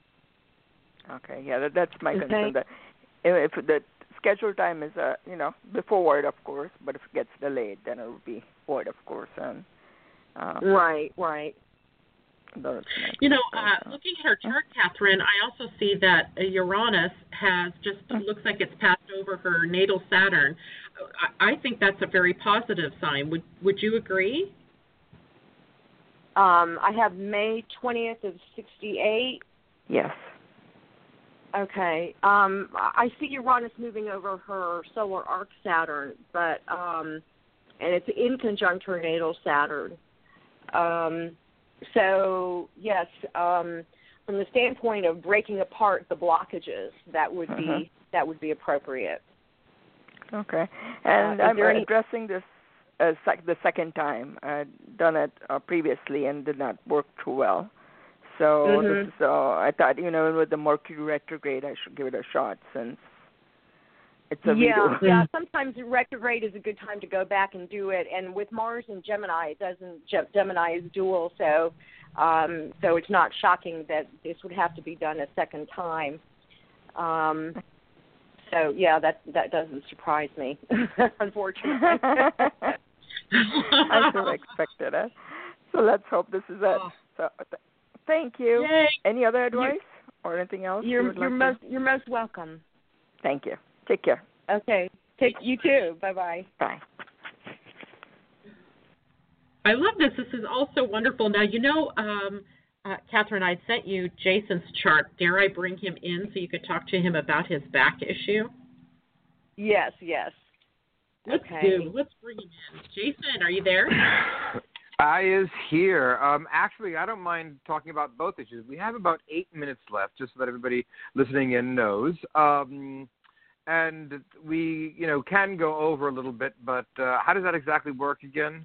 Okay, yeah, that, that's my okay. concern. That if the scheduled time is, uh, you know, before void, of course, but if it gets delayed, then it will be void, of course. And Uh, right, right. those You know, uh, looking at her chart, Catherine, I also see that Uranus has just looks like it's passed over her natal Saturn. I, I think that's a very positive sign. Would Would you agree? Um, I have May twentieth of sixty-eight. Yes. Okay. Um, I see Uranus moving over her solar arc Saturn, but um, and it's in conjunct her natal Saturn. Um, so yes, um, from the standpoint of breaking apart the blockages, that would be Uh-huh. that would be appropriate. Okay. And Uh, is I'm there any- addressing this uh, sec- the second time. I'd done it uh, previously and did not work too well. So Mhm. this is, uh, I thought, you know, with the Mercury retrograde, I should give it a shot since it's a yeah, redo. yeah. Sometimes retrograde is a good time to go back and do it. And with Mars and Gemini, it doesn't. Ge- Gemini is dual, so um, so it's not shocking that this would have to be done a second time. Um, so yeah, that that doesn't surprise me, unfortunately. I sort of expected it. So let's hope this is it. Oh. So th- thank you. Yay. Any other advice or anything else? you You're would you're like most you're most welcome. to... Thank you. Take care. Okay, take you too. Bye bye. Bye. I love this. This is also wonderful. Now, you know, um, uh, Catherine, I sent you Jason's chart. Dare I bring him in so you could talk to him about his back issue? Yes, yes. Let's Okay. do. Let's bring him in. Jason, are you there? I is here. Um, actually, I don't mind talking about both issues. We have about eight minutes left, just so that everybody listening in knows. Um, and we, you know, can go over a little bit, but uh, how does that exactly work again?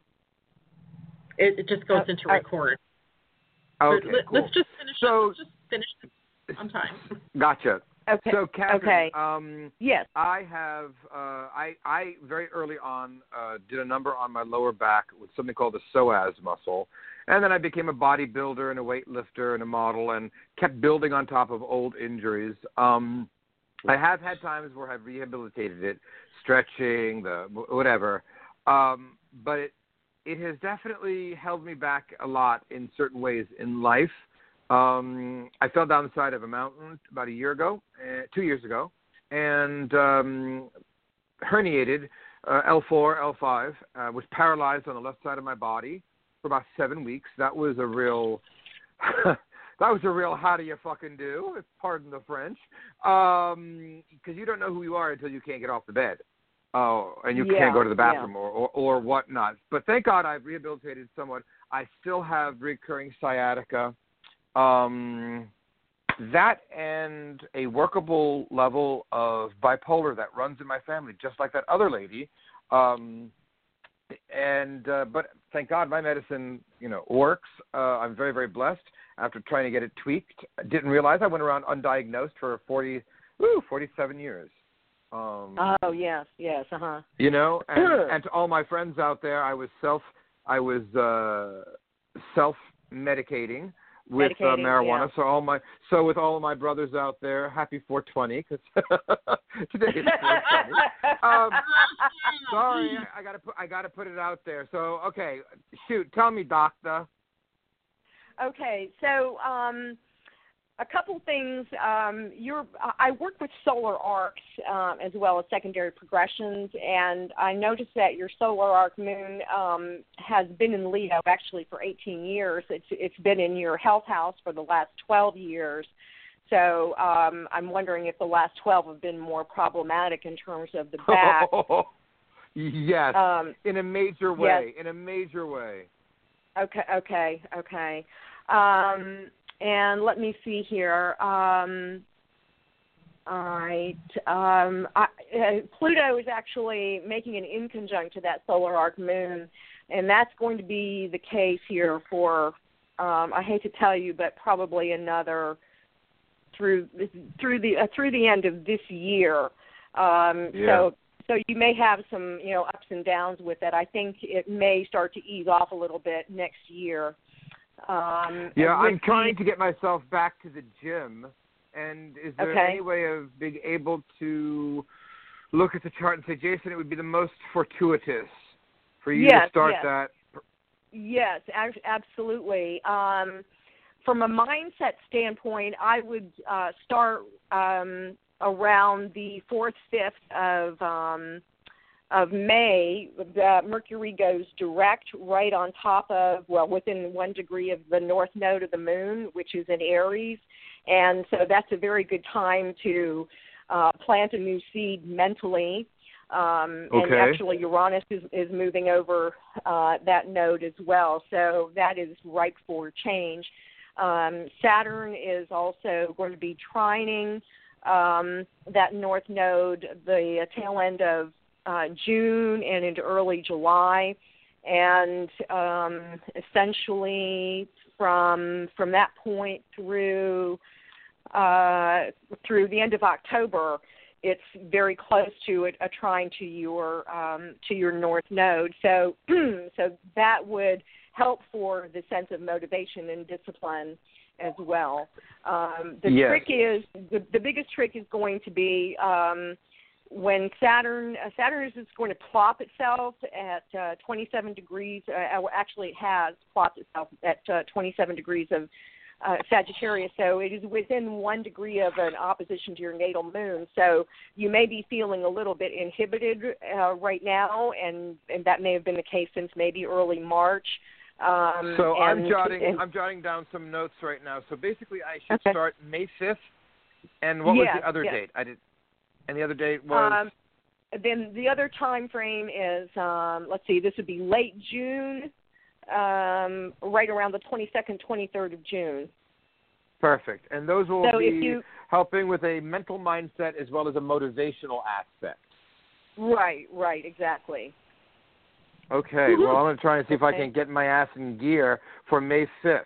It, it just goes Uh, into uh, record. Okay, Let, cool. Let's just finish. So- let's just finish on time. Gotcha. Okay. So, Catherine, okay. um, Yes. I have, uh, I, I very early on uh, did a number on my lower back with something called the psoas muscle. And then I became a bodybuilder and a weightlifter and a model and kept building on top of old injuries. Um, I have had times where I've rehabilitated it, stretching, the whatever. Um, but it, it has definitely held me back a lot in certain ways in life. Um, I fell down the side of a mountain about a year ago, uh, two years ago, and um, herniated uh, L four, L five, uh, was paralyzed on the left side of my body for about seven weeks. That was a real, that was a real how do you fucking do, if pardon the French, because um, you don't know who you are until you can't get off the bed. Oh, and you Yeah, can't go to the yeah. bathroom or, or, or whatnot. But thank God I've rehabilitated somewhat. I still have recurring sciatica. Um, that and a workable level of bipolar that runs in my family, just like that other lady. Um, and uh, but thank God my medicine, you know, works. Uh, I'm very, very blessed. After trying to get it tweaked, I didn't realize I went around undiagnosed for forty, woo, forty-seven years. Um, Oh yes, yes. Uh huh. you know, and, and to all my friends out there, I was self, I was uh, self medicating with uh, Medicating, marijuana. yeah. So all my, so with all of my brothers out there, happy four twenty because today is four twenty. Um, sorry, I, I gotta put, I gotta put it out there. So okay, shoot, tell me, doctor. Okay, so um, a couple things. Um, you're, I work with solar arcs um, as well as secondary progressions, and I noticed that your solar arc moon um, has been in Leo actually for eighteen years. It's it's been in your health house for the last twelve years. So um, I'm wondering if the last twelve have been more problematic in terms of the back. Yes, Um, in a major way. In a major way. Okay, okay, okay. Um, and let me see here. Um, all right. Um, I, uh, Pluto is actually making an inconjunct to that solar arc moon, and that's going to be the case here for, um, I hate to tell you, but probably another through through the uh, through the end of this year. Um, Yeah. So. So you may have some, you know, ups and downs with it. I think it may start to ease off a little bit next year. Um, Yeah, with I'm trying the, to get myself back to the gym. And is there Okay. any way of being able to look at the chart and say, Jason, it would be the most fortuitous for you Yes, to start yes. that? Yes, ab- absolutely. Um, from a mindset standpoint, I would uh, start um, around the fourth, fifth of um, of May. The Mercury goes direct right on top of, well, within one degree of the north node of the moon, which is in Aries. And so that's a very good time to uh, plant a new seed mentally. Um, okay. And actually Uranus is, is moving over uh, that node as well. So that is ripe for change. Um, Saturn is also going to be trining um, that north node the tail end of uh, June and into early July. And um, essentially from from that point through uh, through the end of October, it's very close to a, a trine to your um, to your north node. So so that would help for the sense of motivation and discipline as well. Um, the yes. trick is the, the biggest trick is going to be um, when Saturn uh, Saturn is going to plop itself at uh, twenty-seven degrees. Uh, actually, it has plopped itself at uh, twenty-seven degrees of uh, Sagittarius. So it is within one degree of an opposition to your natal moon. So you may be feeling a little bit inhibited uh, right now, and, and that may have been the case since maybe early March. Um, so and, I'm jotting and, I'm jotting down some notes right now. So basically, I should okay. start May fifth. And what yes, was the other yes. date? I did. And the other date was. Um, then the other time frame is um, let's see. This would be late June, um, right around the twenty-second, twenty-third of June. Perfect. And those will so be if you, helping with a mental mindset as well as a motivational aspect. Right. Right. Exactly. Okay, Mm-hmm. well, I'm going to try and see if okay. I can get my ass in gear for May fifth.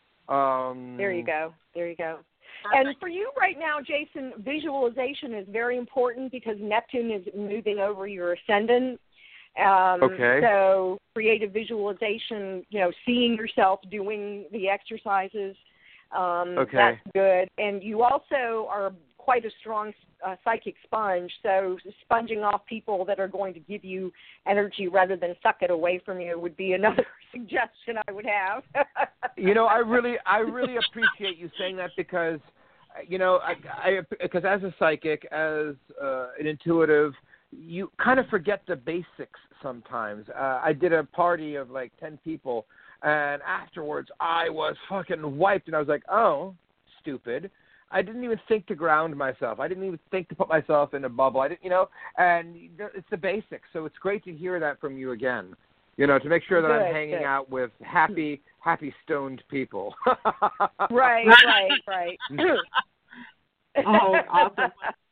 Um, there you go. There you go. Perfect. And for you right now, Jason, visualization is very important because Neptune is moving over your ascendant. Um, okay. So creative visualization, you know, seeing yourself doing the exercises, um, okay. that's good. And you also are quite a strong uh, psychic sponge, so sponging off people that are going to give you energy rather than suck it away from you would be another suggestion I would have. You know, I really, I really appreciate you saying that because, you know, I, because as a psychic, as uh, an intuitive, you kind of forget the basics sometimes. Uh, I did a party of like ten people, and afterwards I was fucking wiped, and I was like, oh, stupid. I didn't even think to ground myself. I didn't even think to put myself in a bubble. I didn't, you know, and it's the basics. So it's great to hear that from you again. You know, to make sure that good, I'm hanging good. out with happy, happy stoned people. Right, right, right. Oh, awesome.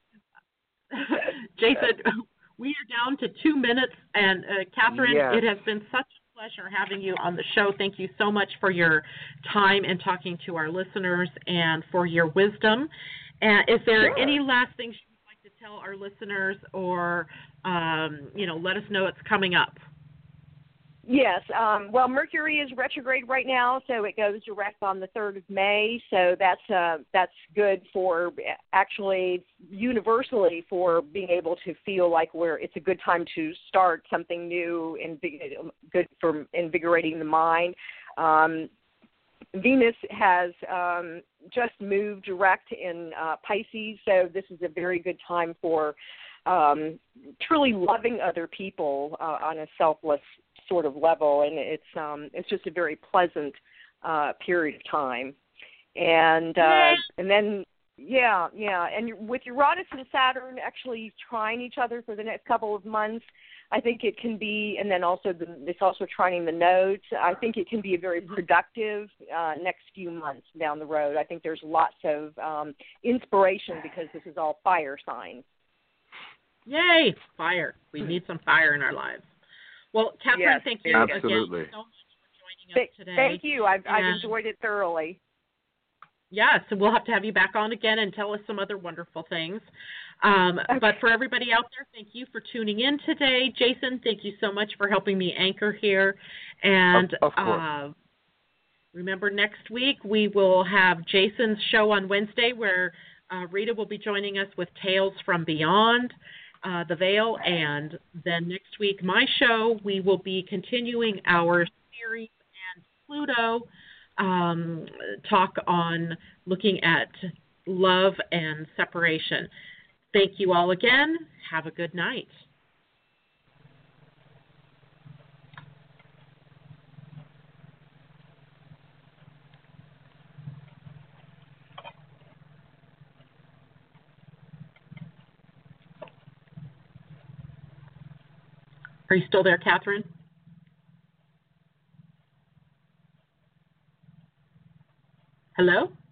Jason, we are down to two minutes, and uh, Catherine, yes. it has been such a pleasure having you on the show. Thank you so much for your time and talking to our listeners and for your wisdom. Uh, is there sure. any last things you would like to tell our listeners or, um, you know, let us know it's coming up? Yes. Um, well, Mercury is retrograde right now, so it goes direct on the third of May. So that's uh, that's good for actually universally for being able to feel like we're it's a good time to start something new and good for invigorating the mind. Um, Venus has um, just moved direct in uh, Pisces, so this is a very good time for um, truly loving other people uh, on a selfless sort of level, and it's um, it's just a very pleasant uh, period of time. And uh, and then yeah, yeah, and with Uranus and Saturn actually trying each other for the next couple of months, I think it can be, and then also the, it's also trying the nodes. I think it can be a very productive uh, next few months down the road. I think there's lots of um, inspiration because this is all fire signs. Yay, fire! We need some fire in our lives. Well, Catherine, yes, thank you absolutely. again so much for joining us today. Thank you. I've, I've and enjoyed it thoroughly. Yes, and we'll have to have you back on again and tell us some other wonderful things. Um, okay. But for everybody out there, thank you for tuning in today. Jason, thank you so much for helping me anchor here. And of, of course. Uh, remember, next week we will have Jason's show on Wednesday where uh, Rita will be joining us with Tales from Beyond uh, the Veil. And then next week, my show, we will be continuing our series Pluto um, talk on looking at love and separation. Thank you all again. Have a good night. Are you still there, Catherine? Hello?